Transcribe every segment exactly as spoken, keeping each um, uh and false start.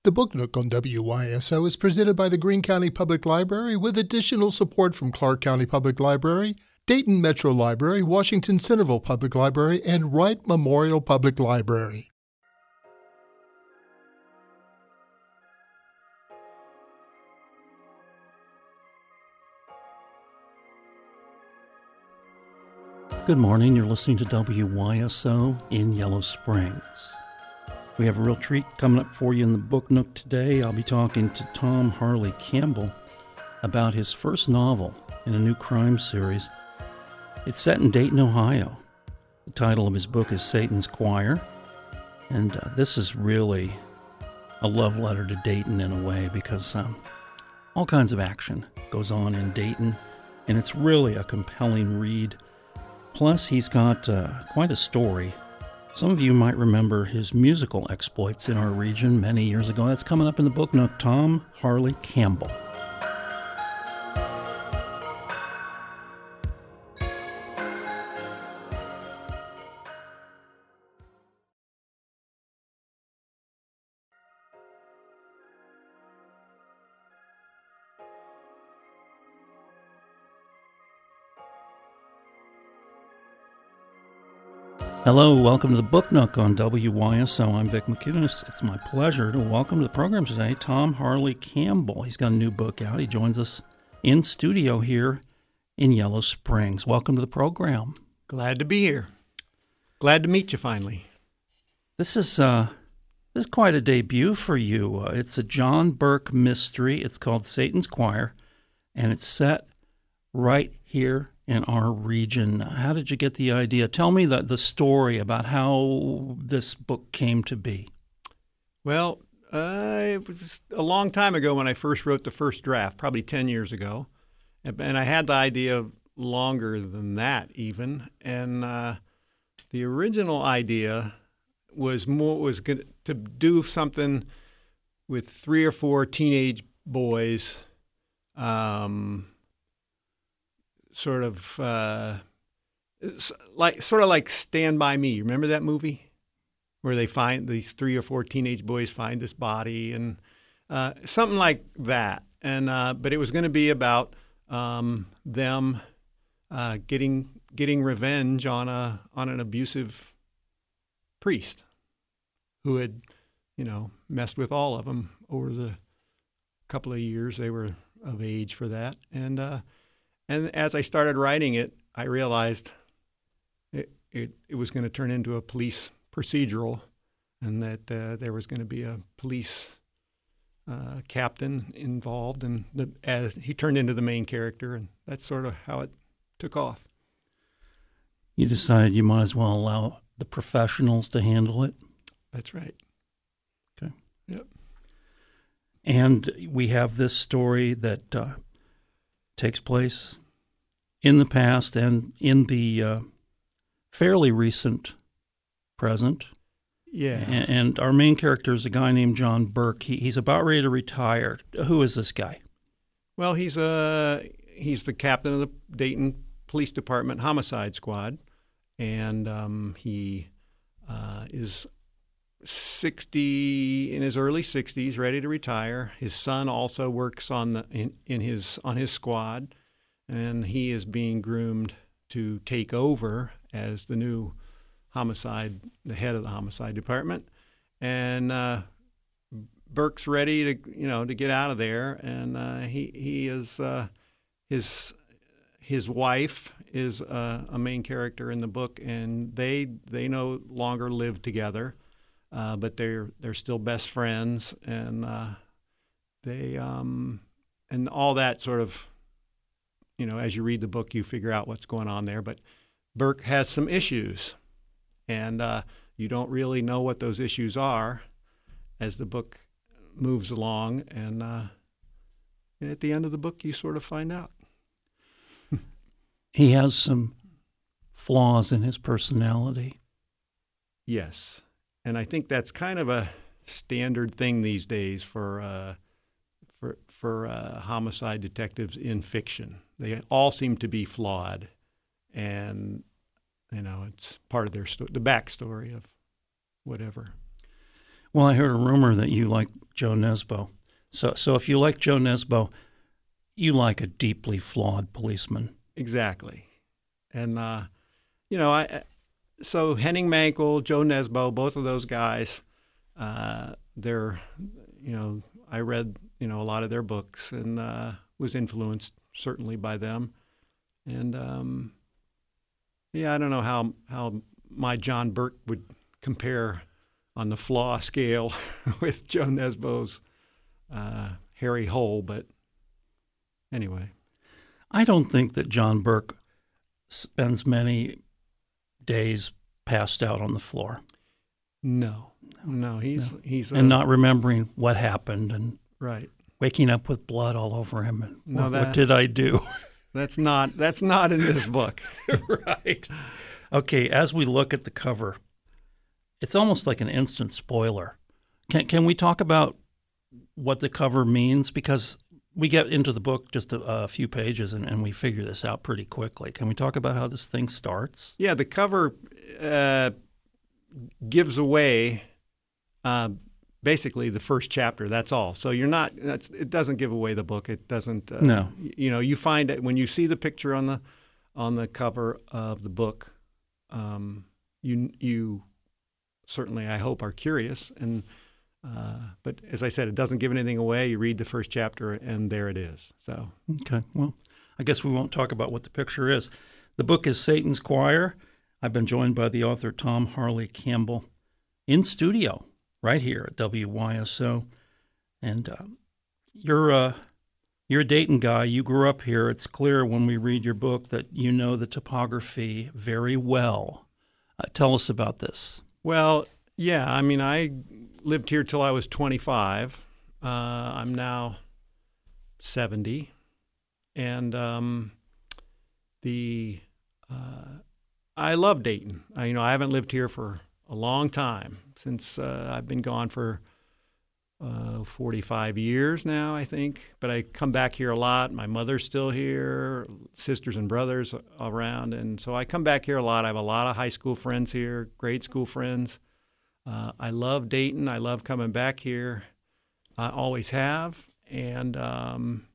The Book Nook on W Y S O is presented by the Greene County Public Library with additional support from Clark County Public Library, Dayton Metro Library, Washington Centerville Public Library, and Wright Memorial Public Library. Good morning. You're listening to W Y S O in Yellow Springs. We have a real treat coming up for you in the Book Nook today. I'll be talking to Tom Harley Campbell about his first novel in a new crime series. It's set in Dayton, Ohio. The title of his book is Satan's Choir, and uh, this is really a love letter to Dayton in a way because um, all kinds of action goes on in Dayton, and it's really a compelling read. Plus, he's got uh, quite a story. Some of you might remember his musical exploits in our region many years ago. That's coming up in the Book Nook. Tom Harley Campbell. Hello, welcome to the Book Nook on W Y S O. I'm Vic McInnes. It's my pleasure to welcome to the program today Tom Harley Campbell. He's got a new book out. He joins us in studio here in Yellow Springs. Welcome to the program. Glad to be here. Glad to meet you finally. This is uh, this is quite a debut for you. Uh, it's a John Burke mystery. It's called Satan's Choir, and it's set right here in our region. How did you get the idea? Tell me the, the story about how this book came to be. Well, uh, it was a long time ago when I first wrote the first draft, probably ten years ago. And, and I had the idea longer than that even. And uh, the original idea was more was good to do something with three or four teenage boys, um, sort of uh, like sort of like Stand By Me. Remember that movie where they find these three or four teenage boys find this body and uh, something like that. And uh, but it was going to be about um, them uh, getting getting revenge on a on an abusive priest who had, you know, messed with all of them over the couple of years they were of age for that. And uh, And as I started writing it, I realized it it, it was going to turn into a police procedural, and that uh, there was going to be a police uh, captain involved, and the, as he turned into the main character, and that's sort of how it took off. You decided you might as well allow the professionals to handle it? That's right. Okay. Yep. And we have this story that uh, takes place in the past and in the uh, fairly recent present. Yeah. And, and our main character is a guy named John Burke. He, he's about ready to retire. Who is this guy? Well, he's a he's the captain of the Dayton Police Department Homicide Squad, and um, he uh, is sixty in his early sixties, ready to retire. His son also works on the in, in his on his squad, and he is being groomed to take over as the new homicide, the head of the homicide department. And uh, Burke's ready to you know to get out of there, and uh, he he is uh, his his wife is uh, a main character in the book, and they they no longer live together. Uh, but they're they're still best friends, and uh, they um, and all that sort of, you know, as you read the book, you figure out what's going on there. But Burke has some issues, and uh, you don't really know what those issues are as the book moves along, and, uh, and at the end of the book, you sort of find out. He has some flaws in his personality. Yes. And I think that's kind of a standard thing these days for uh, for for uh, homicide detectives in fiction. They all seem to be flawed, and you know it's part of their sto- the backstory of whatever. Well, I heard a rumor that you like Joe Nesbo. So, so if you like Joe Nesbo, you like a deeply flawed policeman. Exactly. And, uh, you know, I so Henning Mankell, Joe Nesbo, both of those guys, uh, they're, you know, I read, you know, a lot of their books and uh, was influenced certainly by them. And, um, yeah, I don't know how, how my John Burke would compare on the flaw scale with Joe Nesbo's uh, Harry Hole, but anyway. I don't think that John Burke spends many days passed out on the floor. No, no, he's no. he's and uh, not remembering what happened and right, waking up with blood all over him. And no, what, that, what did I do? That's not that's not in this book. Right. Okay, as we look at the cover, it's almost like an instant spoiler. Can can we talk about what the cover means? Because we get into the book just a, a few pages and, and we figure this out pretty quickly. Can we talk about how this thing starts? Yeah, the cover uh, gives away uh, basically the first chapter. That's all. So you're not. That's, it doesn't give away the book. It doesn't. Uh, no. You know, you find it when you see the picture on the on the cover of the book. Um, you you certainly, I hope, are curious and. Uh, but as I said, it doesn't give anything away. You read the first chapter, and there it is. So okay, well, I guess we won't talk about what the picture is. The book is Satan's Choir. I've been joined by the author Tom Harley Campbell in studio right here at W Y S O. And uh, you're uh, you're a Dayton guy. You grew up here. It's clear when we read your book that you know the topography very well. Uh, tell us about this. Well, yeah, I mean, I lived here till I was twenty-five. Uh, I'm now seventy, and um, the uh, I love Dayton. I, you know, I haven't lived here for a long time since uh, I've been gone for uh, forty-five years now, I think. But I come back here a lot. My mother's still here, sisters and brothers around, and so I come back here a lot. I have a lot of high school friends here, grade school friends. Uh, I love Dayton. I love coming back here. I always have. And um,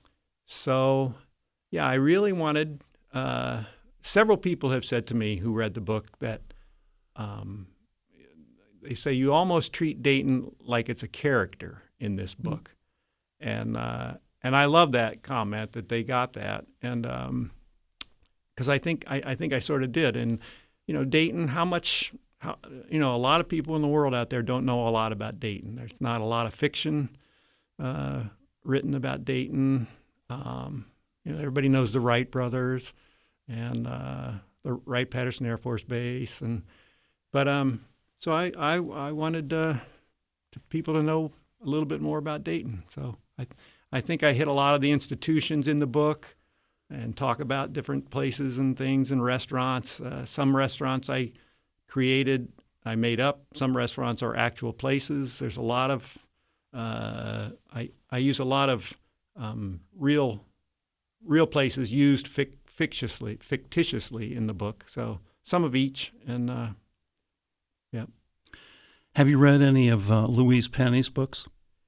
so, yeah, I really wanted uh, – several people have said to me who read the book that um, they say you almost treat Dayton like it's a character in this book. Mm-hmm. And uh, and I love that comment that they got that. And um, because I think I, I think I sort of did. And, you know, Dayton, how much – How, you know, a lot of people in the world out there don't know a lot about Dayton. There's not a lot of fiction uh, written about Dayton. Um, you know, everybody knows the Wright brothers and uh, the Wright-Patterson Air Force Base, and but um, so I I, I wanted uh, to people to know a little bit more about Dayton. So I I think I hit a lot of the institutions in the book and talk about different places and things and restaurants. Uh, some restaurants I created, I made up. Some restaurants are actual places. There's a lot of, uh, I I use a lot of um, real, real places used fic- fictitiously, fictitiously in the book. So some of each, and uh, yeah. Have you read any of uh, Louise Penny's books?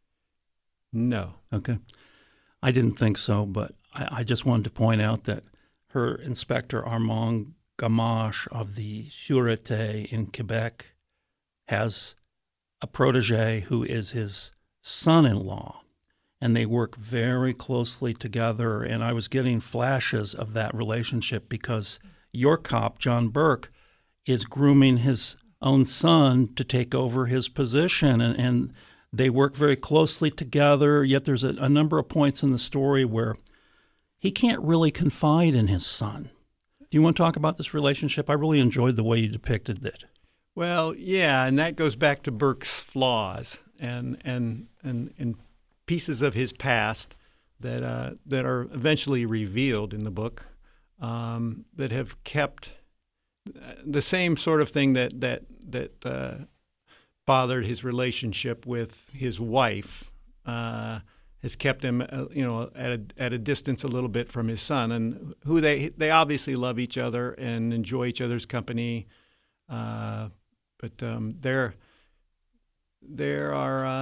No. Okay, I didn't think so, but I, I just wanted to point out that her Inspector Armand Gamache of the Sûreté in Quebec has a protege who is his son-in-law, and they work very closely together. And I was getting flashes of that relationship because your cop, John Burke, is grooming his own son to take over his position, and, and they work very closely together, yet there's a, a number of points in the story where he can't really confide in his son. Do you want to talk about this relationship? I really enjoyed the way you depicted it. Well, yeah, and that goes back to Burke's flaws and and and, and pieces of his past that uh, that are eventually revealed in the book um, that have kept the same sort of thing that that that uh, bothered his relationship with his wife. Uh, has kept him, uh, you know, at a, at a distance a little bit from his son, and who they they obviously love each other and enjoy each other's company, uh, but um, there there are uh,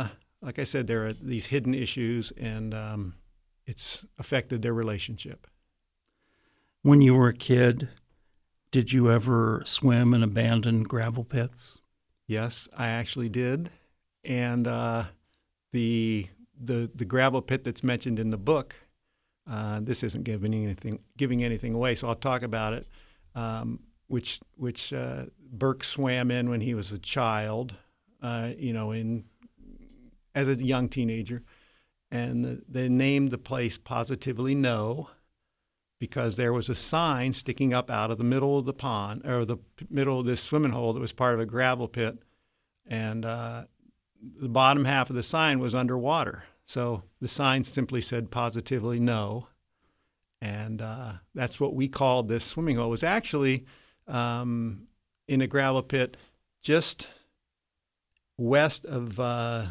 like I said, there are these hidden issues, and um, it's affected their relationship. When you were a kid, did you ever swim in abandoned gravel pits? Yes, I actually did. And uh, the the the gravel pit that's mentioned in the book, uh, this isn't giving anything giving anything away, so I'll talk about it. Um, which which uh, Burke swam in when he was a child, uh, you know, in as a young teenager, and the, they named the place Positively No, because there was a sign sticking up out of the middle of the pond, or the middle of this swimming hole that was part of a gravel pit, and uh, the bottom half of the sign was underwater. So the sign simply said Positively No, and uh, that's what we called this swimming hole. It was actually um, in a gravel pit just west of uh,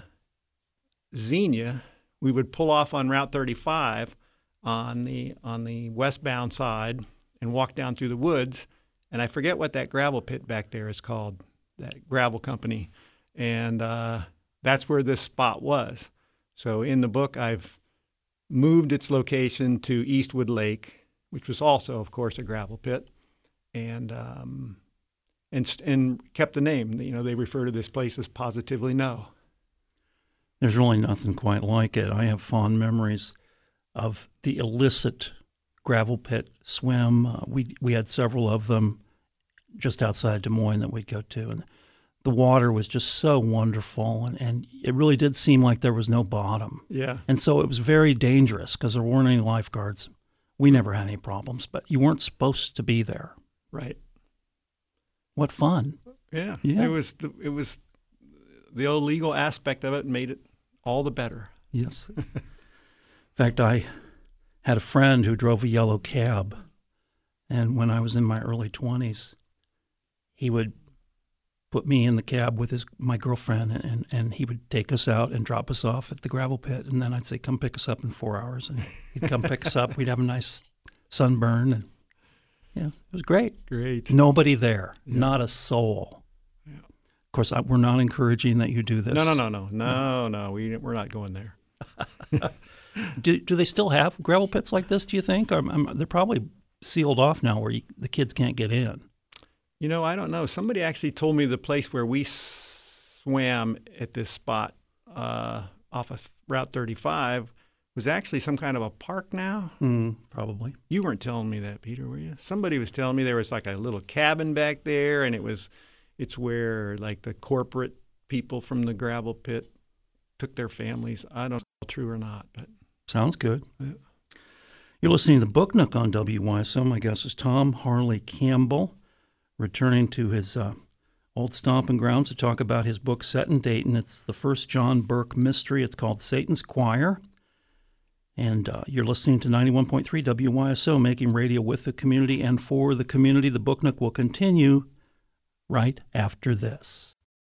Xenia. We would pull off on Route thirty-five on the on the westbound side and walk down through the woods, and I forget what that gravel pit back there is called, that gravel company, and uh, that's where this spot was. So in the book, I've moved its location to Eastwood Lake, which was also, of course, a gravel pit, and um, and and kept the name. You know, they refer to this place as Positively No. There's really nothing quite like it. I have fond memories of the illicit gravel pit swim. Uh, we we had several of them just outside Des Moines that we'd go to, and the water was just so wonderful, and, and it really did seem like there was no bottom. Yeah. And so it was very dangerous because there weren't any lifeguards. We never had any problems, but you weren't supposed to be there. Right. What fun. Yeah. Yeah. It was the, it was the illegal aspect of it made it all the better. Yes. In fact, I had a friend who drove a yellow cab, and when I was in my early twenties, he would put me in the cab with his my girlfriend, and, and he would take us out and drop us off at the gravel pit, and then I'd say, come pick us up in four hours, and he'd come pick us up. We'd have a nice sunburn, and yeah, it was great. Great. Nobody there, Yeah. not a soul. Yeah. Of course, I, we're not encouraging that you do this. No, no, no, no, no, no. We we're not going there. Do do they still have gravel pits like this, do you think? Or, um, they're probably sealed off now where you, the kids can't get in. You know, I don't know. Somebody actually told me the place where we swam at this spot uh, off of Route thirty-five was actually some kind of a park now. Mm, probably. You weren't telling me that, Peter, were you? Somebody was telling me there was like a little cabin back there, and it was, it's where like the corporate people from the gravel pit took their families. I don't know if it's true or not, but Sounds good. yeah. You're listening to the Book Nook on W Y S O. My guest is Tom Harley Campbell, returning to his uh, old stomping grounds to talk about his book set in Dayton. It's the first John Burke mystery. It's called Satan's Choir. And uh, you're listening to ninety-one point three W Y S O, making radio with the community and for the community. The Book Nook will continue right after this.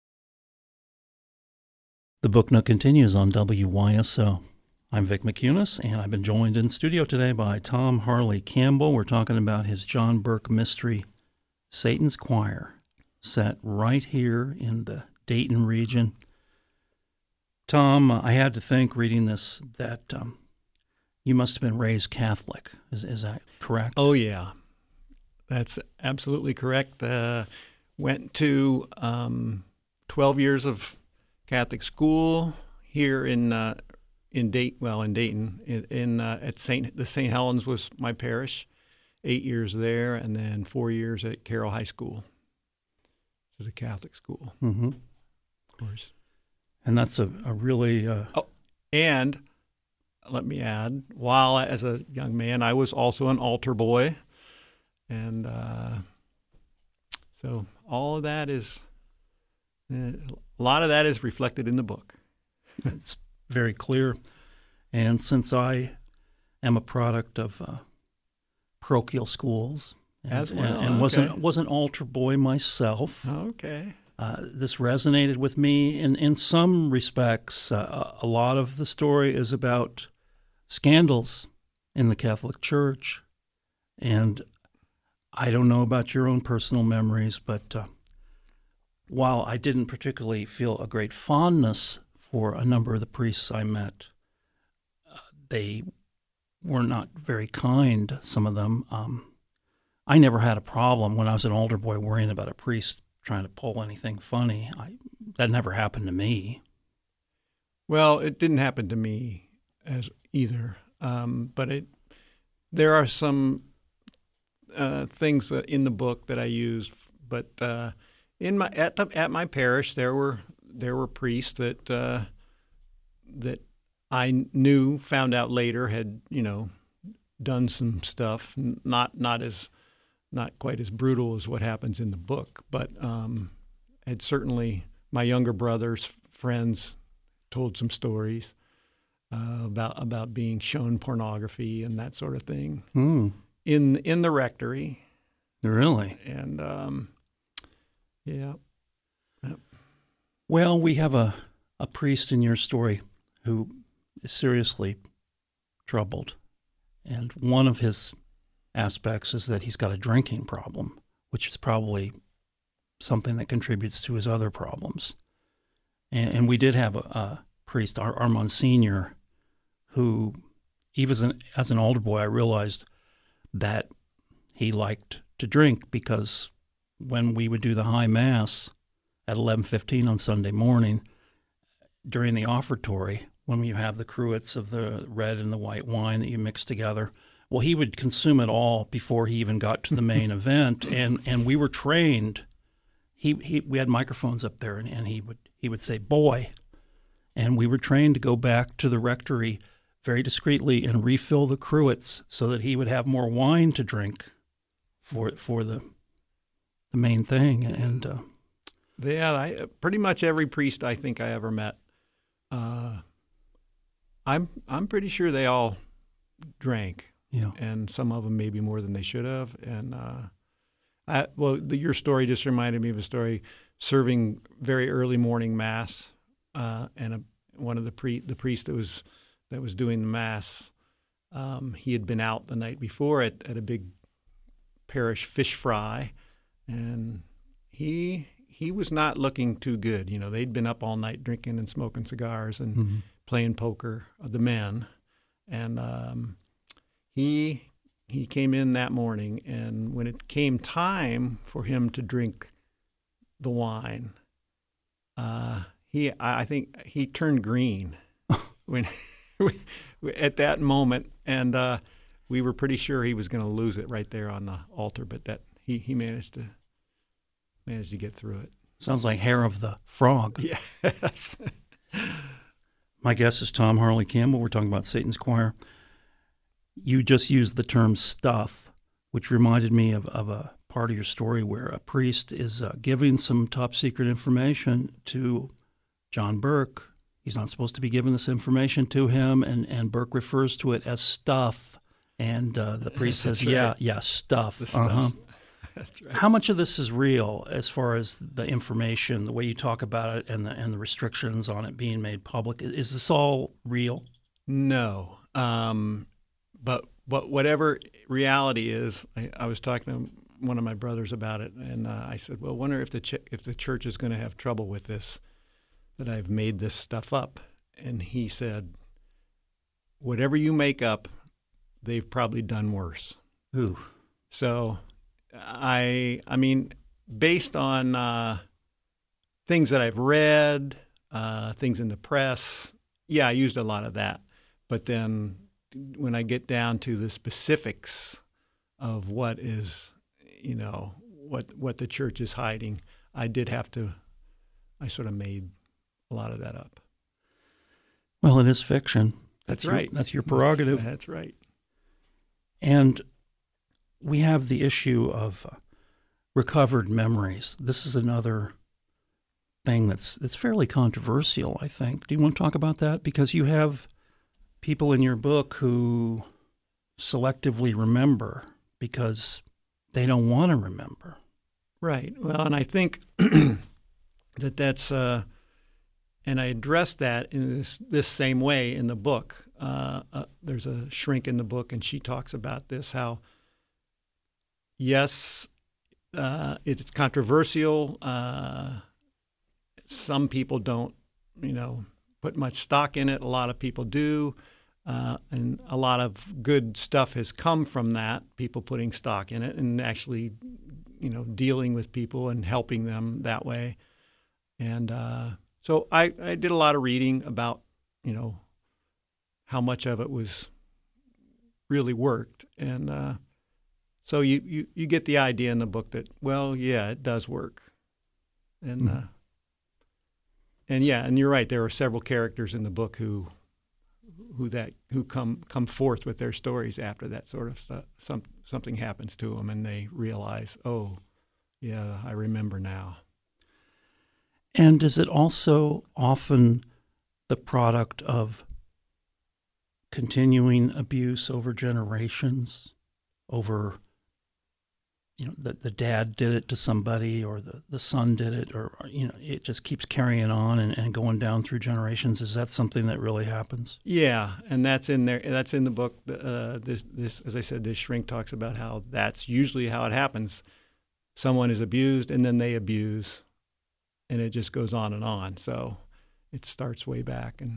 The Book Nook continues on W Y S O. I'm Vic McCunis, and I've been joined in studio today by Tom Harley Campbell. We're talking about his John Burke mystery, Satan's Choir, set right here in the Dayton region. Tom, I had to think reading this that um, you must have been raised Catholic. Is, is that correct? Oh, yeah. That's absolutely correct. Uh, went to um, twelve years of Catholic school here in uh, in Dayton. Well, in Dayton, in, in uh, at Saint the Saint Helens was my parish. Eight years there, and then four years at Carroll High School, which is a Catholic school, Mm-hmm. of course. And that's a, a really... Uh, Oh, and let me add, while as a young man, I was also an altar boy, and uh, so all of that is, uh, a lot of that is reflected in the book. it's very clear. And since I am a product of... Uh, parochial schools, and, As well, and, and wasn't okay. was an altar boy myself. Okay. Uh, this resonated with me in in some respects. Uh, a lot of the story is about scandals in the Catholic Church, and I don't know about your own personal memories, but uh, while I didn't particularly feel a great fondness for a number of the priests I met. Uh, they were not very kind, some of them. Um, I never had a problem when I was an altar boy worrying about a priest trying to pull anything funny. I, that never happened to me. Well, it didn't happen to me as either, um, but it there are some uh, things in the book that I used. But uh, in my at the, at my parish, there were there were priests that uh, that I knew, found out later, had you know done some stuff, not not as not quite as brutal as what happens in the book, but um, had certainly my younger brothers, friends, told some stories uh, about about being shown pornography and that sort of thing Mm. in in the rectory. Really? And um, yeah. Yep. Well, we have a, a priest in your story who is seriously troubled. And one of his aspects is that he's got a drinking problem, which is probably something that contributes to his other problems. And, and we did have a, a priest, our, our Monsignor, who, even as an, as an altar boy, I realized that he liked to drink because when we would do the high mass at eleven fifteen on Sunday morning, during the offertory, when you have the cruets of the red and the white wine that you mix together, well, he would consume it all before he even got to the main event, and, and we were trained. He, he we had microphones up there, and, and he would he would say, "Boy," and we were trained to go back to the rectory very discreetly and refill the cruets so that he would have more wine to drink for for the the main thing. And uh, yeah, I, pretty much every priest I think I ever met, uh, I'm I'm pretty sure they all drank. Yeah. And some of them maybe more than they should have. And uh, I, well, the, your story just reminded me of a story serving very early morning mass, uh, and a, one of the pre the priest that was that was doing the mass, um, he had been out the night before at, at a big parish fish fry, and he he was not looking too good. You know, they'd been up all night drinking and smoking cigars and mm-hmm. playing poker, the men, and. Um, He he came in that morning, and when it came time for him to drink the wine, uh, he I I think he turned green when at that moment, and uh, we were pretty sure he was going to lose it right there on the altar. But that he, he managed to managed to get through it. Sounds like Hair of the Frog. Yes. My guest is Tom Harley Campbell. We're talking about Satan's Choir. You just used the term stuff, which reminded me of, of a part of your story where a priest is uh, giving some top secret information to John Burke. He's not supposed to be giving this information to him, and, and Burke refers to it as stuff. And uh, the priest That's says, right. yeah, yeah, stuff. The stuff. Uh-huh. That's right. How much of this is real as far as the information, the way you talk about it, and the, and the restrictions on it being made public? Is this all real? No. Um, But but whatever reality is, I, I was talking to one of my brothers about it, and uh, I said, "Well, I wonder if the ch- if the church is going to have trouble with this, that I've made this stuff up." And he said, "Whatever you make up, they've probably done worse." Ooh. So, I I mean, based on uh, things that I've read, uh, things in the press, yeah, I used a lot of that, but then. When I get down to the specifics of what is, you know, what what the church is hiding, I did have to, I sort of made a lot of that up. Well, it is fiction. That's, That's right. Your, that's your prerogative. That's, that's right. And we have the issue of uh, recovered memories. This is another thing that's that's fairly controversial, I think. Do you want to talk about that? Because you have people in your book who selectively remember because they don't want to remember. Right. Well, and I think that that's, uh, and I addressed that in this, this same way in the book. Uh, uh, there's a shrink in the book, and she talks about this, how, yes, uh, it's controversial. Uh, some people don't, you know, put much stock in it. A lot of people do. Uh, and a lot of good stuff has come from that, people putting stock in it and actually, you know, dealing with people and helping them that way. And uh, so I, I did a lot of reading about, you know, how much of it was really worked. And uh, so you, you, you get the idea in the book that, well, yeah, it does work. And, mm-hmm. uh, and yeah, and you're right. There are several characters in the book who who that who come come forth with their stories after that sort of stuff. Some, something happens to them and they realize, oh, yeah, I remember now. And is it also often the product of continuing abuse over generations, over, you know, the, the dad did it to somebody or the, the son did it, or, or, you know, it just keeps carrying on and, and going down through generations? Is that something that really happens? Yeah, and that's in there. That's in the book. Uh, this, this, as I said, this shrink talks about how that's usually how it happens. Someone is abused, and then they abuse, and it just goes on and on. So it starts way back. And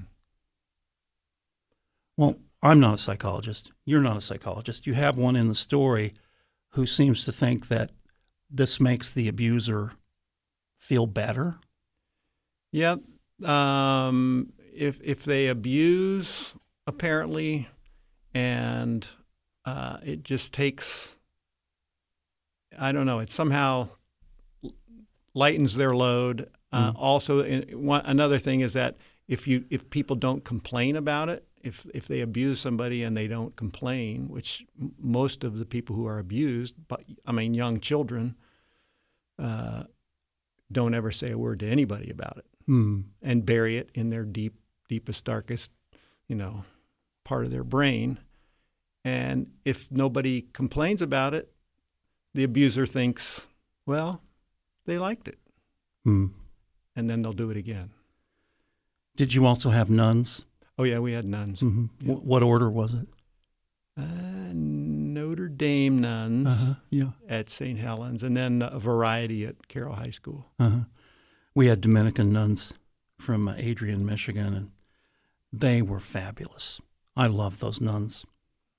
well, I'm not a psychologist. You're not a psychologist. You have one in the story who seems to think that this makes the abuser feel better? Yeah. Um, if if they abuse, apparently, and uh, it just takes, I don't know, it somehow lightens their load. Uh, mm. Also, in, one, another thing is that if you if people don't complain about it, If if they abuse somebody and they don't complain, which m- most of the people who are abused, but I mean young children, uh, don't ever say a word to anybody about it mm. and bury it in their deep, deepest, darkest, you know, part of their brain. And if nobody complains about it, the abuser thinks, well, they liked it, mm. and then they'll do it again. Did you also have nuns? Oh, yeah, we had nuns. Mm-hmm. Yeah. W- what order was it? Uh, Notre Dame nuns uh-huh. yeah. at Saint Helens, and then a variety at Carroll High School. Uh-huh. We had Dominican nuns from uh, Adrian, Michigan, and they were fabulous. I loved those nuns.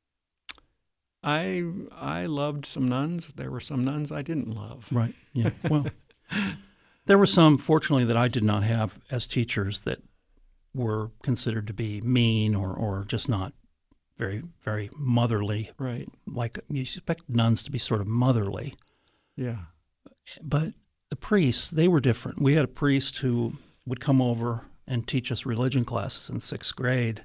I I loved some nuns. There were some nuns I didn't love. Right, yeah. Well, there were some, fortunately, that I did not have as teachers that were considered to be mean or, or just not very, very motherly. Right. Like you expect nuns to be sort of motherly. Yeah. But the priests, they were different. We had a priest who would come over and teach us religion classes in sixth grade,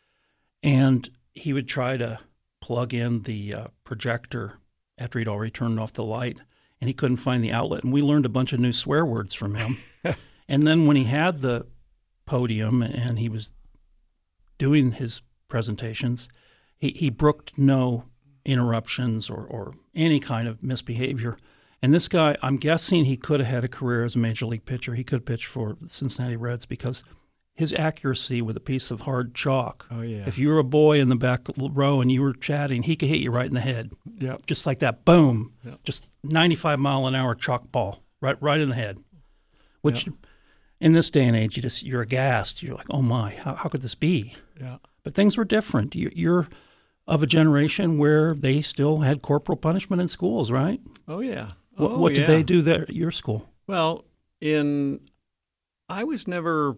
and he would try to plug in the uh, projector after he'd already turned off the light, and he couldn't find the outlet. And we learned a bunch of new swear words from him. And then when he had the podium and he was doing his presentations, he, he brooked no interruptions or, or any kind of misbehavior. And this guy, I'm guessing he could have had a career as a major league pitcher. He could pitch for the Cincinnati Reds because his accuracy with a piece of hard chalk. Oh, yeah. If you were a boy in the back row and you were chatting, he could hit you right in the head. Yep. Just like that. Boom. Yep. Just ninety-five mile an hour chalk ball right right in the head. Which Yep. in this day and age, you just, you're aghast. You're like, oh, my, how, how could this be? Yeah. But things were different. You, you're of a generation where they still had corporal punishment in schools, right? Oh, yeah. What, oh, what yeah. did they do there at your school? Well, in I was never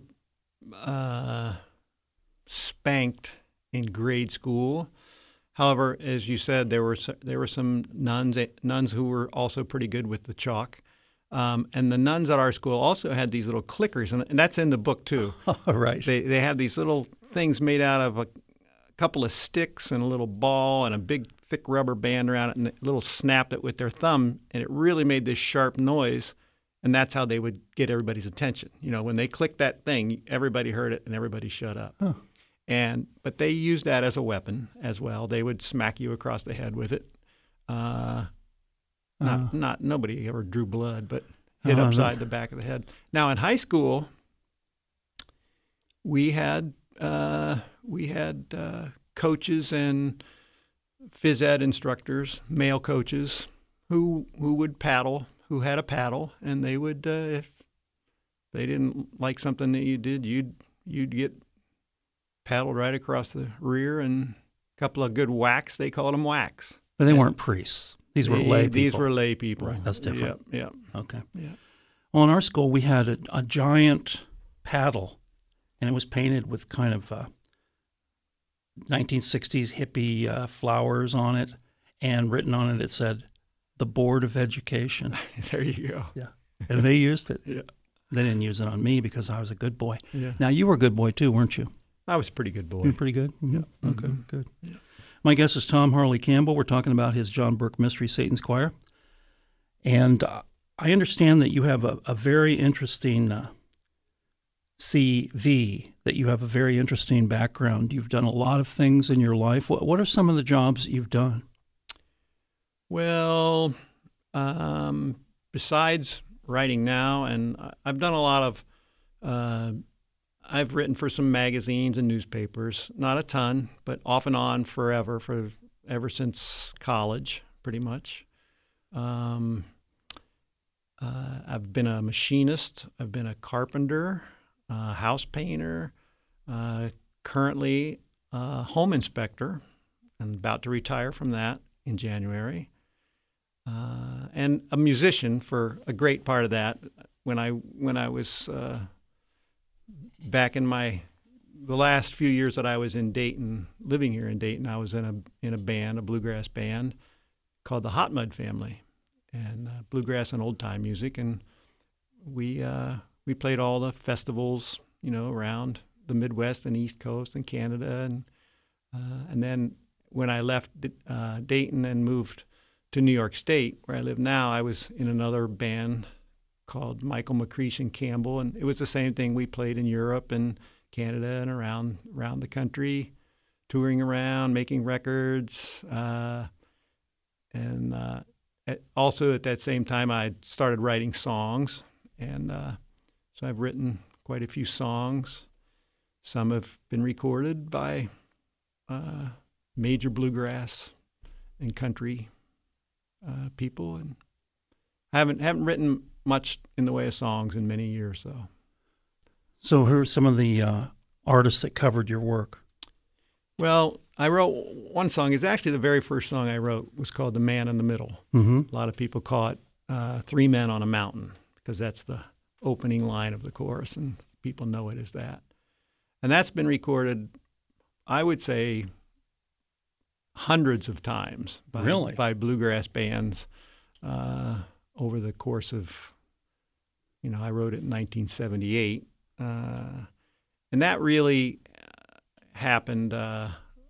uh, spanked in grade school. However, as you said, there were there were some nuns nuns who were also pretty good with the chalk. Um, and the nuns at our school also had these little clickers, and, and that's in the book too. Oh, right. They they had these little things made out of a, a couple of sticks and a little ball and a big thick rubber band around it, and they little snapped it with their thumb, and it really made this sharp noise, and that's how they would get everybody's attention. You know, when they clicked that thing, everybody heard it and everybody shut up. Huh. And but they used that as a weapon as well. They would smack you across the head with it. Uh, Not, uh, not nobody ever drew blood, but hit uh, upside no. the back of the head. Now in high school, we had uh, we had uh, coaches and phys ed instructors, male coaches, who who would paddle, who had a paddle, and they would uh, if they didn't like something that you did, you'd you'd get paddled right across the rear, and a couple of good whacks. They called them whacks. But they and weren't priests. These were they, lay people. These were lay people. Right, that's different. Yep, yep. Okay. Yeah. Well, in our school, we had a, a giant paddle, and it was painted with kind of uh, nineteen sixties hippie uh, flowers on it, and written on it, it said, "The Board of Education." There you go. Yeah. And they used it. Yeah. They didn't use it on me because I was a good boy. Yeah. Now, you were a good boy, too, weren't you? I was a pretty good boy. You were pretty good? Yeah. Okay, Mm-hmm. good. Yeah. My guest is Tom Harley Campbell. We're talking about his John Burke Mystery, Satan's Choir. And uh, I understand that you have a, a very interesting uh, C V, that you have a very interesting background. You've done a lot of things in your life. What, what are some of the jobs that you've done? Well, um, besides writing now, and I've done a lot of, uh, I've written for some magazines and newspapers, not a ton, but off and on forever, for ever since college, pretty much. Um, uh, I've been a machinist. I've been a carpenter, a house painter, uh, currently a home inspector. I'm about to retire from that in January. Uh, and a musician for a great part of that. When I when I was uh, back in my the last few years that I was in Dayton, living here in Dayton, I was in a in a band, a bluegrass band called the Hot Mud Family, and uh, bluegrass and old time music, and we uh, we played all the festivals, you know, around the Midwest and East Coast and Canada, and uh, and then when I left uh, Dayton and moved to New York State, where I live now, I was in another band called Michael McCreesh and Campbell, and it was the same thing. We played in Europe and Canada and around around the country, touring around, making records, uh, and uh, at, also at that same time, I started writing songs, and uh, so I've written quite a few songs. Some have been recorded by uh, major bluegrass and country Uh, people, and I haven't haven't written much in the way of songs in many years, though. So who are some of the uh, artists that covered your work? Well, I wrote one song. It's actually the very first song I wrote. It was called "The Man in the Middle." Mm-hmm. A lot of people call it uh, Three Men on a Mountain," because that's the opening line of the chorus, and people know it as that. And that's been recorded, I would say, hundreds of times by, really? by bluegrass bands uh, over the course of, you know, I wrote it in nineteen seventy-eight. Uh, and that really happened uh,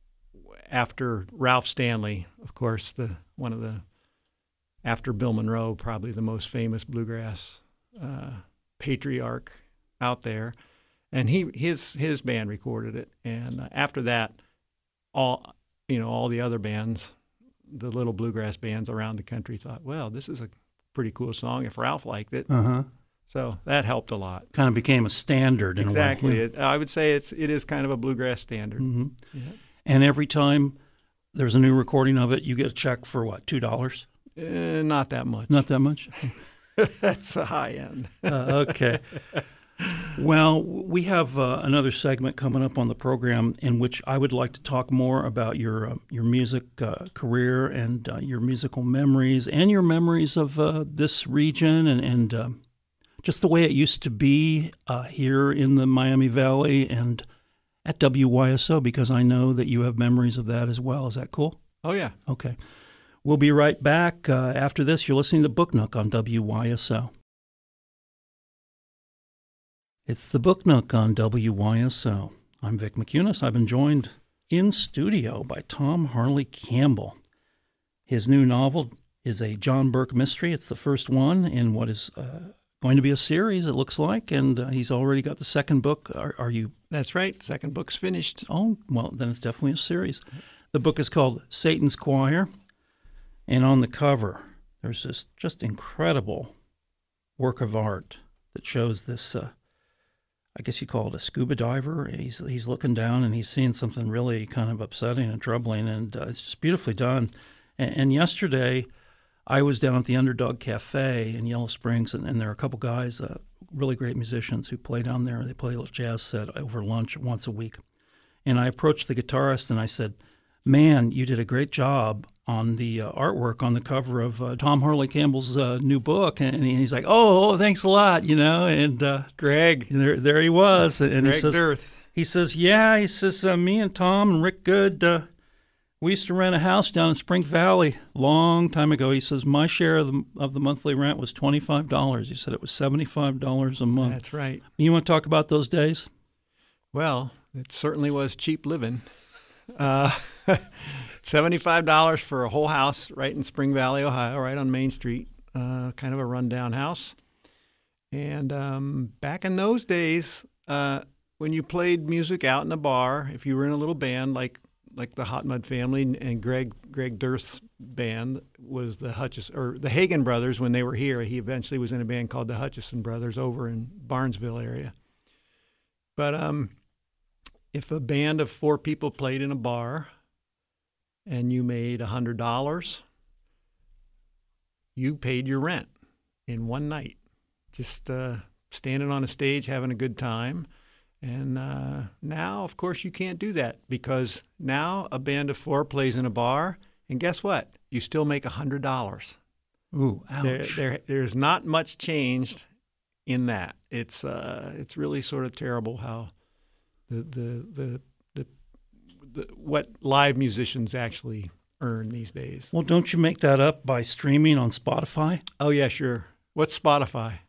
after Ralph Stanley, of course, the one of the, after Bill Monroe, probably the most famous bluegrass uh, patriarch out there. And he his his band recorded it. And uh, after that, all... you know, all the other bands, the little bluegrass bands around the country thought, well, this is a pretty cool song if Ralph liked it. Uh-huh. So that helped a lot. Kind of became a standard in exactly. a way. It, I would say it's it is kind of a bluegrass standard. Mm-hmm. Yeah. And every time there's a new recording of it, you get a check for what, two dollars? Uh, not that much. Not that much? That's a high end. uh, okay. Well, we have uh, another segment coming up on the program in which I would like to talk more about your uh, your music uh, career and uh, your musical memories and your memories of uh, this region and, and uh, just the way it used to be uh, here in the Miami Valley and at W Y S O, because I know that you have memories of that as well. Is that cool? Oh, yeah. Okay. We'll be right back. Uh, after this, you're listening to Book Nook on W Y S O. It's the Book Nook on W Y S O. I'm Vic McCunis. I've been joined in studio by Tom Harley Campbell. His new novel is a John Burke mystery. It's the first one in what is uh, going to be a series, it looks like, and uh, he's already got the second book. Are, are you? That's right. Second book's finished. Oh, well, then it's definitely a series. The book is called Satan's Choir, and on the cover, there's this just incredible work of art that shows this uh, I guess you call it a scuba diver. He's he's looking down and he's seeing something really kind of upsetting and troubling, and uh, it's just beautifully done. And, and yesterday, I was down at the Underdog Cafe in Yellow Springs, and, and there are a couple guys, uh, really great musicians who play down there. They play a little jazz set over lunch once a week. And I approached the guitarist and I said, man, you did a great job on the uh, artwork on the cover of uh, Tom Harley Campbell's uh, new book. And he's like, oh, thanks a lot, you know. And uh, Greg. There there he was. And Greg he says, Dirth. He says, yeah, he says, uh, me and Tom and Rick Good, uh, we used to rent a house down in Spring Valley long time ago. He says, my share of the, of the monthly rent was twenty-five dollars. He said it was seventy-five dollars a month. That's right. You want to talk about those days? Well, it certainly was cheap living. Uh, seventy-five dollars for a whole house right in Spring Valley, Ohio, right on Main Street, uh, kind of a rundown house. And um, back in those days, uh, when you played music out in a bar, if you were in a little band like like the Hot Mud Family and Greg Greg Dirth's band was the Hutchison, or the Hagen Brothers when they were here. He eventually was in a band called the Hutchison Brothers over in Barnesville area. But um, if a band of four people played in a bar and you made one hundred dollars, you paid your rent in one night, just uh, standing on a stage having a good time. And uh, now, of course, you can't do that because now a band of four plays in a bar, and guess what? You still make one hundred dollars. Ooh, ouch. There, there, there's not much changed in that. It's uh, it's really sort of terrible how the the, the the the what live musicians actually earn these days. Well, don't you make that up by streaming on Spotify? Oh yeah, sure. What's Spotify?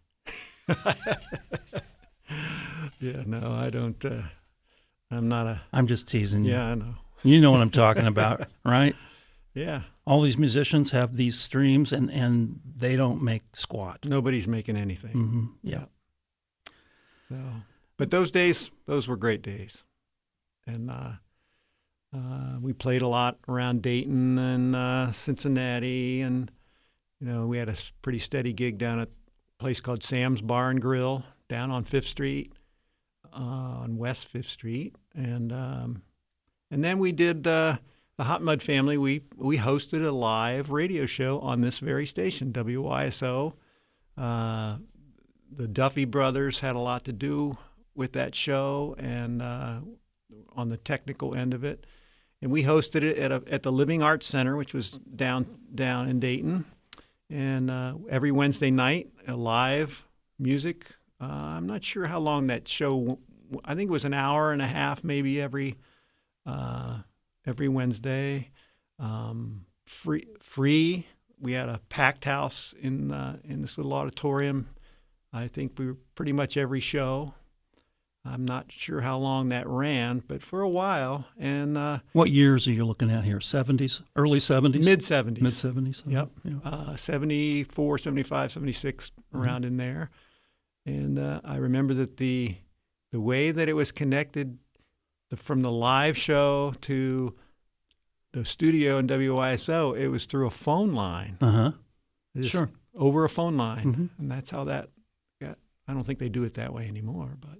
Yeah, no, I don't. Uh, I'm not a. I'm just teasing you. Yeah, I know. You know what I'm talking about, right? Yeah. All these musicians have these streams, and, and they don't make squat. Nobody's making anything. Mm-hmm. Yeah. So, but those days, those were great days, and uh, uh, we played a lot around Dayton and uh, Cincinnati, and you know we had a pretty steady gig down at a place called Sam's Bar and Grill down on Fifth Street, uh, on West Fifth Street, and um, and then we did uh, the Hot Mud Family. We we hosted a live radio show on this very station, W Y S O. Uh, the Duffy brothers had a lot to do with that show, and uh, on the technical end of it, and we hosted it at a, at the Living Arts Center, which was down down in Dayton, and uh, every Wednesday night, a live music. Uh, I'm not sure how long that show. I think it was an hour and a half, maybe every uh, every Wednesday. Um, free, free. We had a packed house in uh, in this little auditorium. I think we were pretty much every show. I'm not sure how long that ran, but for a while. And uh, what years are you looking at here? seventies, early seventies, mid seventies, mid seventies. Yep, yeah. uh, seventy-four, seventy-five, seventy-six, mm-hmm. around in there. And uh, I remember that the the way that it was connected the, from the live show to the studio in W Y S O, it was through a phone line. Uh-huh. Sure. Over a phone line. Mm-hmm. And that's how that got. I don't think they do it that way anymore. But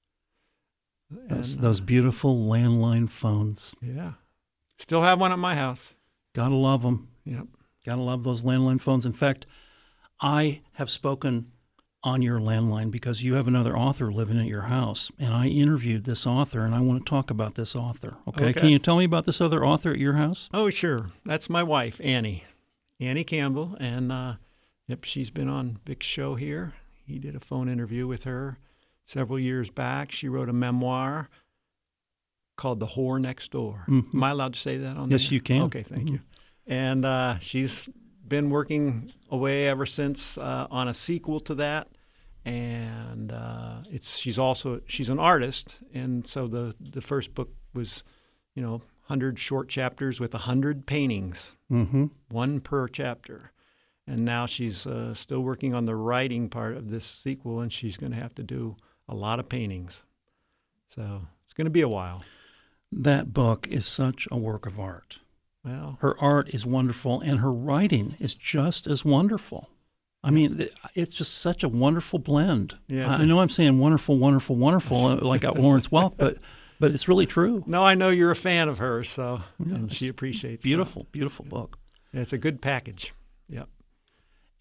Those, and, those uh, beautiful landline phones. Yeah. Still have one at my house. Gotta love them. Yep. Gotta love those landline phones. In fact, I have spoken on your landline because you have another author living at your house, and I interviewed this author, and I want to talk about this author. Okay? Okay. Can you tell me about this other author at your house? Oh, sure. That's my wife, Annie. Annie Campbell. And, uh, yep, she's been on Vic's show here. He did a phone interview with her several years back. She wrote a memoir called The Whore Next Door. Mm-hmm. Am I allowed to say that on Yes, there? you can. Okay, thank Mm-hmm. you. And uh, she's been working away ever since uh, on a sequel to that. And uh, it's she's also she's an artist, and so the the first book was, you know, one hundred short chapters with one hundred paintings, Mm-hmm. one per chapter. And now she's uh, still working on the writing part of this sequel, and she's going to have to do a lot of paintings. So it's going to be a while. That book is such a work of art. Well, Her art is wonderful, and her writing is just as wonderful. I mean, it's just such a wonderful blend. Yeah, I, it's I a- know I'm saying wonderful, wonderful, wonderful, uh, like at Lawrence Welk, but but it's really true. no, I know you're a fan of hers, so Yeah, and it's she appreciates that. Beautiful, beautiful book. Yeah, it's a good package. Yep.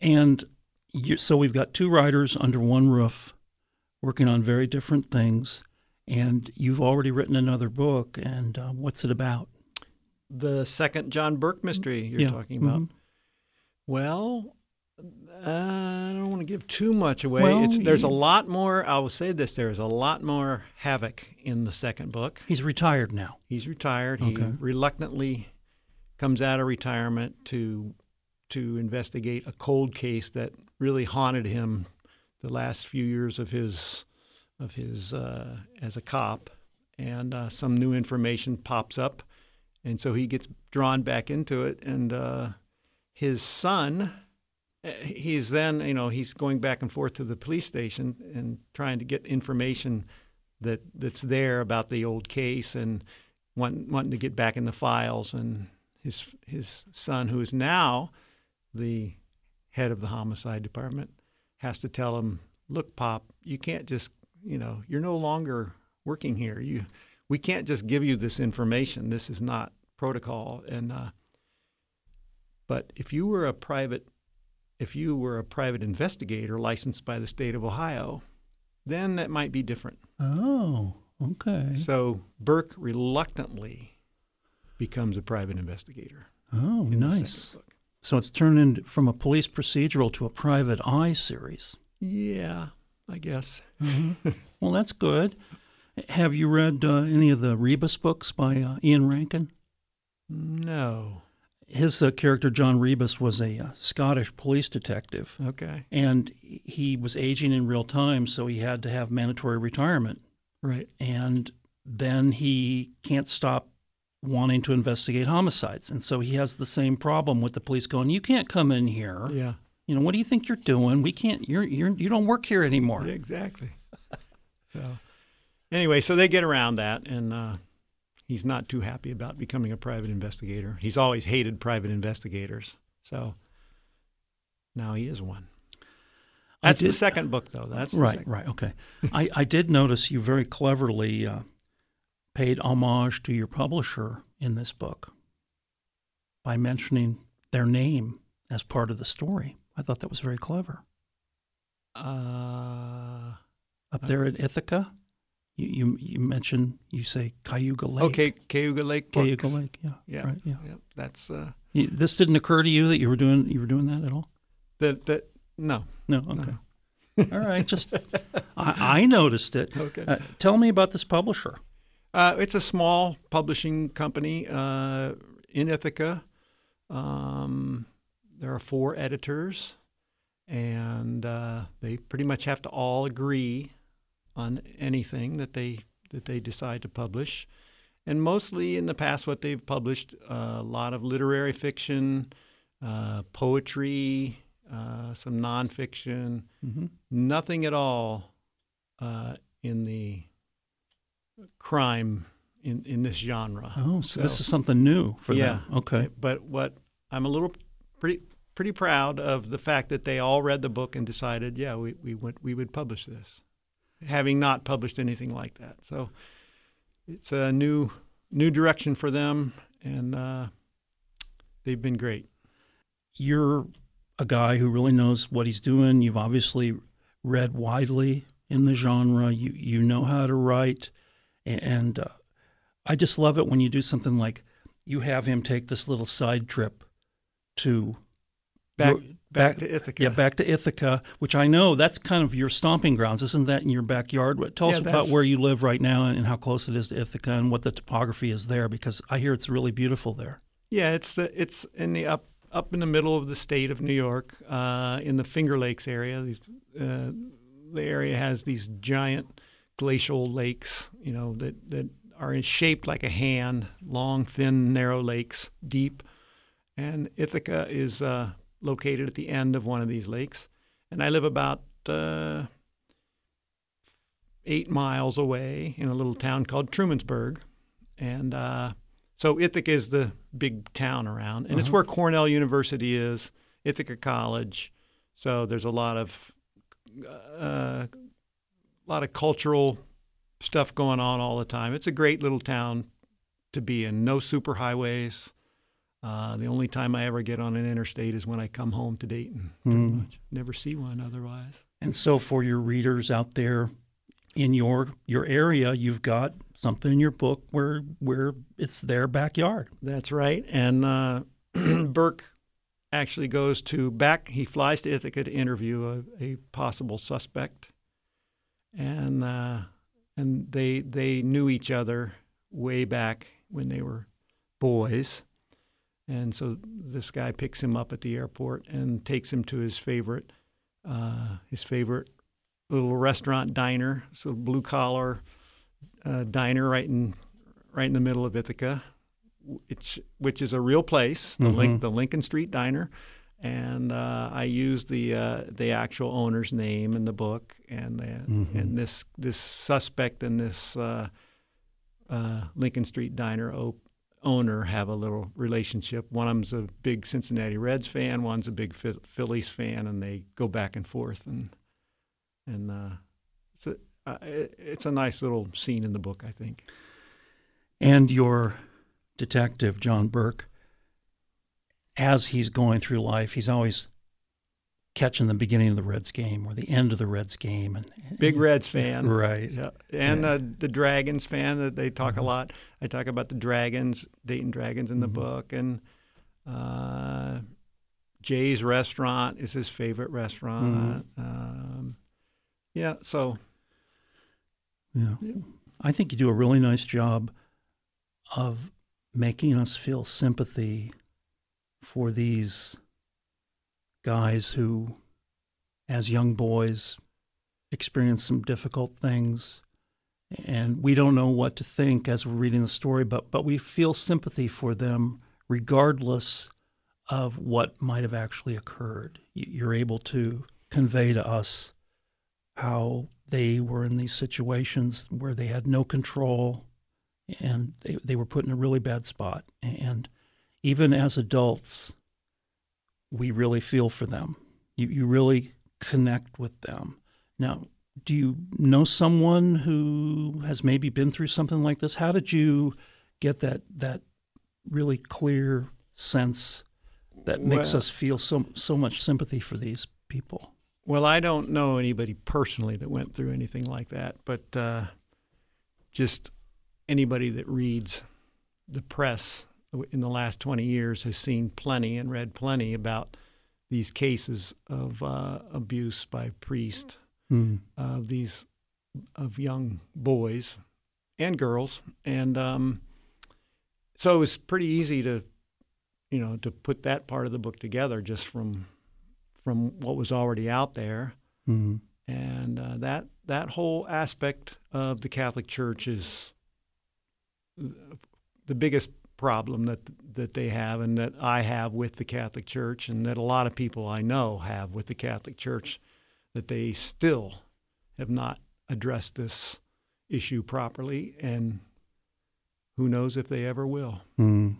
And you, so we've got two writers under one roof working on very different things. And you've already written another book. And uh, what's it about? The second John Burke mystery you're yeah. talking about. Mm-hmm. Well, uh, I don't want to give too much away. Well, it's, there's you, a lot more, I will say this, there's a lot more havoc in the second book. He's retired now. He's retired. Okay. He reluctantly comes out of retirement to to investigate a cold case that really haunted him the last few years of his of his uh, as a cop, and uh, some new information pops up, and so he gets drawn back into it. And uh, his son, he's then you know he's going back and forth to the police station and trying to get information that that's there about the old case, and want, wanting to get back in the files. And his his son, who is now the head of the homicide department, has to tell him, look, Pop, you can't just, you know, you're no longer working here. You, we can't just give you this information. This is not protocol. And uh, but if you were a private, if you were a private investigator licensed by the state of Ohio, then that might be different. Oh, okay. So Burke reluctantly becomes a private investigator. Oh, in the nice. second book. So it's turned into, from a police procedural to a private eye series. Yeah, I guess. Mm-hmm. Well, that's good. Have you read uh, any of the Rebus books by uh, Ian Rankin? No. His uh, character, John Rebus, was a uh, Scottish police detective. Okay. And he was aging in real time, so he had to have mandatory retirement. Right. And then he can't stop wanting to investigate homicides. And so he has the same problem with the police going, you can't come in here. Yeah. You know, what do you think you're doing? We can't, you're, you're, you don't work here anymore. Yeah, exactly. So anyway, so they get around that, and uh, he's not too happy about becoming a private investigator. He's always hated private investigators. So now he is one. That's did, the second book, though. That's right, the right, okay. I, I did notice you very cleverly uh, paid homage to your publisher in this book by mentioning their name as part of the story. I thought that was very clever. Uh, Up there at Ithaca, you you, you mentioned, you say Cayuga Lake. okay, Cayuga Lake Books. Cayuga Lake, yeah. Yeah, Right, yeah. yeah. That's uh, You, this didn't occur to you that you were doing you were doing that at all? that that no. No, okay. All right, just I, I noticed it. Okay. Uh, tell me about this publisher. Uh, it's a small publishing company uh, in Ithaca. Um, there are four editors, and uh, they pretty much have to all agree on anything that they that they decide to publish. And mostly in the past, what they've published, uh, a lot of literary fiction, uh, poetry, uh, some nonfiction, Mm-hmm. nothing at all uh, in the crime in, in this genre. Oh, so, so this is something new for yeah, them. Okay. But what I'm a little pretty pretty proud of the fact that they all read the book and decided, yeah, we we went we would publish this, having not published anything like that. So it's a new new direction for them, and uh, they've been great. You're a guy who really knows what he's doing. You've obviously read widely in the genre. You you know how to write, and uh, I just love it when you do something like you have him take this little side trip to Back your, back to Ithaca. Yeah, back to Ithaca, which I know that's kind of your stomping grounds. Isn't that in your backyard? Tell us Yeah, about that's- where you live right now and how close it is to Ithaca and what the topography is there, because I hear it's really beautiful there. Yeah, it's the, it's in the up up in the middle of the state of New York, uh, in the Finger Lakes area. Uh, the area has these giant glacial lakes, you know, that, that are shaped like a hand, long, thin, narrow lakes, deep. And Ithaca is uh, located at the end of one of these lakes. And I live about uh, eight miles away in a little town called Trumansburg. And uh, so Ithaca is the big town around. And uh-huh. it's where Cornell University is, Ithaca College. So there's a lot of uh, a lot of cultural stuff going on all the time. It's a great little town to be in. No superhighways. Uh, the only time I ever get on an interstate is when I come home to Dayton. Pretty Mm. much. Never see one otherwise. And so for your readers out there in your your area, you've got something in your book where where it's their backyard. That's right. And uh, Burke actually goes to back. He flies to Ithaca to interview a, a possible suspect, and uh, and they they knew each other way back when they were boys. And so this guy picks him up at the airport and takes him to his favorite, uh, his favorite little restaurant diner. It's a blue collar uh, diner right in right in the middle of Ithaca, which which is a real place, the, Mm-hmm. Link, the Lincoln Street Diner. And uh, I used the uh, the actual owner's name in the book, and the, Mm-hmm. and this this suspect and this uh, uh, Lincoln Street Diner op- owner have a little relationship. One of them's a big Cincinnati Reds fan, one's a big Phi- Phillies fan, and they go back and forth. And and uh, it's a uh, it, it's a nice little scene in the book, I think. And your detective, John Burke, as he's going through life, he's always catching the beginning of the Reds game or the end of the Reds game. And, Big Reds fan. Right. Yeah. And Yeah. Uh, the Dragons fan, that they talk Mhm. a lot. I talk about the Dragons, Dayton Dragons in the Mhm. book. And uh, Jay's Restaurant is his favorite restaurant. Um, yeah, so. Yeah. I think you do a really nice job of making us feel sympathy for these guys who, as young boys, experience some difficult things. And we don't know what to think as we're reading the story, but, but we feel sympathy for them regardless of what might have actually occurred. You- You're able to convey to us how they were in these situations where they had no control and they, they were put in a really bad spot. And even as adults, we really feel for them. You, you really connect with them. Now, do you know someone who has maybe been through something like this? How did you get that that really clear sense that makes Well- us feel so so much sympathy for these people? Well, I don't know anybody personally that went through anything like that, but uh, just anybody that reads the press in the last twenty years has seen plenty and read plenty about these cases of uh, abuse by priests Mm. of these of young boys and girls, and um, so it was pretty easy to, you know, to put that part of the book together just from from what was already out there, Mm. and uh, that that whole aspect of the Catholic Church is the biggest problem that that they have, and that I have with the Catholic Church, and that a lot of people I know have with the Catholic Church, that they still have not addressed this issue properly, and who knows if they ever will. Mm.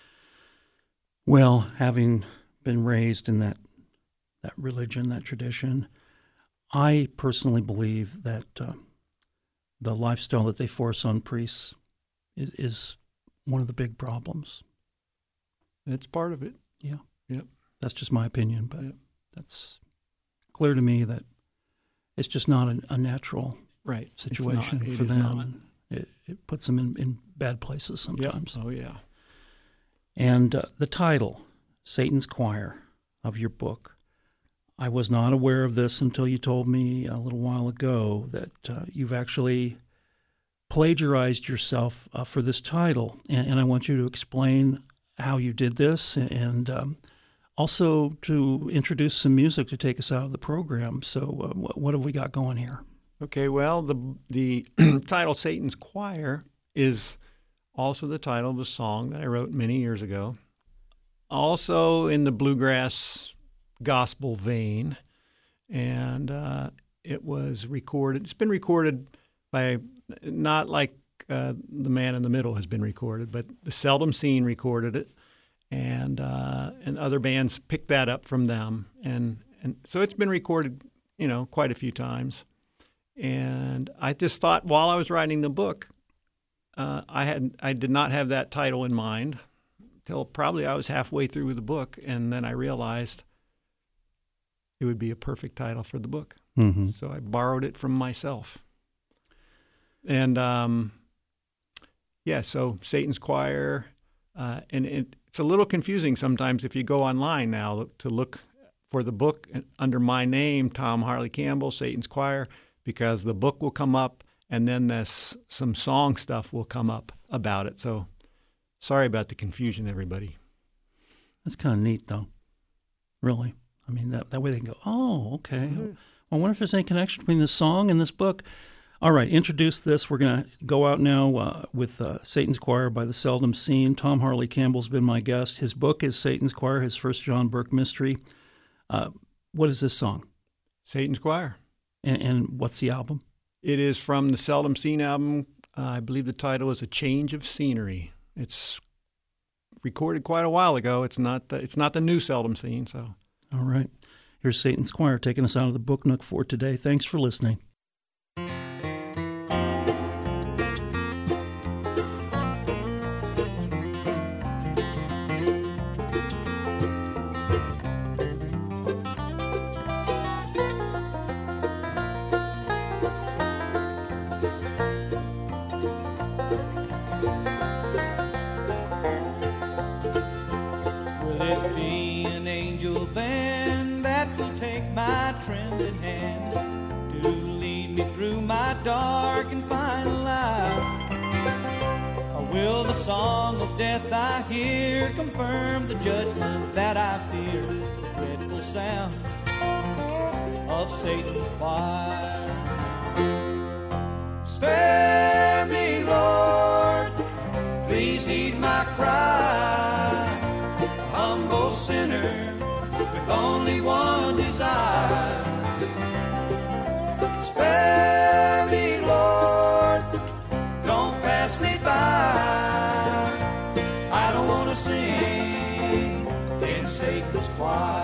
Well, having been raised in that that religion, that tradition, I personally believe that uh, the lifestyle that they force on priests is, is one of the big problems. It's part of it. Yeah. Yep. That's just my opinion, but Yep. that's clear to me that it's just not a, a natural Right. It's situation not. It for is them. not. And It, it puts them in, in bad places Yep. sometimes. Oh, yeah. And uh, the title, Satan's Choir, of your book, I was not aware of this until you told me a little while ago that uh, you've actually plagiarized yourself uh, for this title. And, and I want you to explain how you did this, and um, also to introduce some music to take us out of the program. So uh, what, what have we got going here? Okay, well, the the title Satan's Choir is also the title of a song that I wrote many years ago. Also in the bluegrass gospel vein, and uh, it was recorded. It's been recorded by, not like uh, The Man in the Middle has been recorded, but the Seldom Seen recorded it, and uh, and other bands picked that up from them, and and so it's been recorded, you know, quite a few times. And I just thought while I was writing the book, uh, I had I did not have that title in mind till probably I was halfway through the book, and then I realized it would be a perfect title for the book. Mm-hmm. So I borrowed it from myself. And um, yeah, so Satan's Choir, uh, and it, it's a little confusing sometimes if you go online now to look for the book under my name, Tom Harley Campbell, Satan's Choir, because the book will come up and then this, some song stuff will come up about it. So sorry about the confusion, everybody. That's kind of neat, though. Really. I mean, that, that way they can go, oh, okay. Mm-hmm. Well, I wonder if there's any connection between this song and this book. All right, introduce this. We're going to go out now uh, with uh, Satan's Choir by the Seldom Seen. Tom Harley Campbell's been my guest. His book is Satan's Choir, his first John Burke mystery. Uh, what is this song? Satan's Choir. And, and what's the album? It is from the Seldom Seen album. Uh, I believe the title is A Change of Scenery. It's recorded quite a while ago. It's not the, it's not the new Seldom Seen. So, all right. Here's Satan's Choir taking us out of the Book Nook for today. Thanks for listening. Trembling hand to lead me through my dark and final life, or will the song of death I hear confirm the judgment that I fear, the dreadful sound of Satan's choir? Spare me, Lord, please heed my cry, a humble sinner with only one desire. Spare me, Lord, don't pass me by. I don't want to sing in Satan's choir.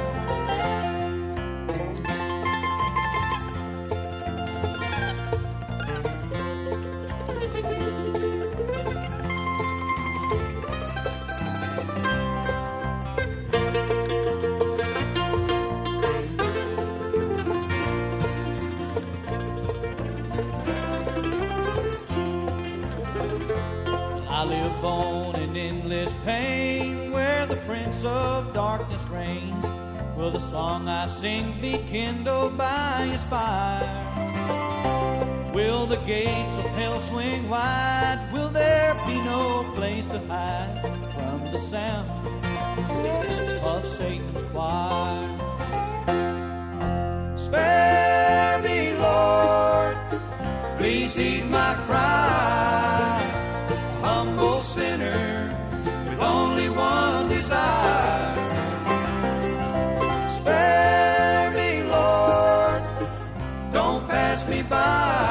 I live on in endless pain where the Prince of Darkness reigns. Will the song I sing be kindled by his fire? Will the gates of hell swing wide? Will there be no place to hide from the sound of Satan's choir? Spare me, Lord, please heed my cry, humble sinner with only one desire. Spare me, Lord, don't pass me by.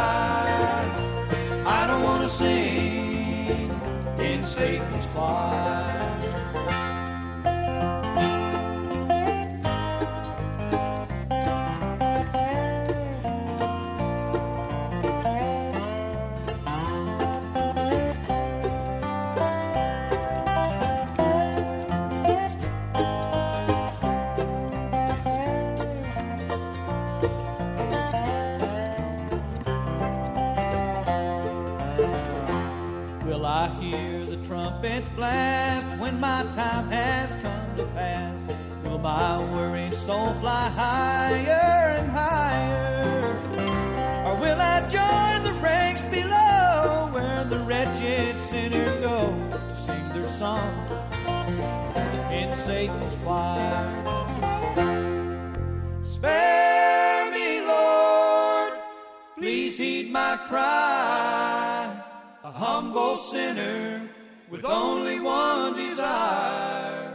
I don't want to sing in Satan's choir. Will I hear the trumpets blast when my time has come to pass? Will my worried soul fly higher and higher? Or will I join the ranks below where the wretched sinner go to sing their song in Satan's choir? Spare me, Lord, please heed my cry, a humble sinner with only one desire.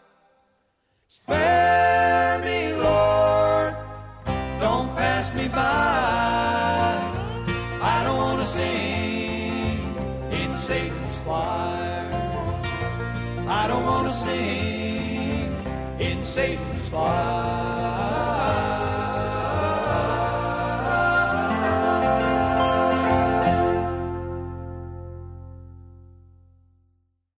Spare me, Lord, don't pass me by. I don't want to sing in Satan's choir. I don't want to sing in Satan's choir.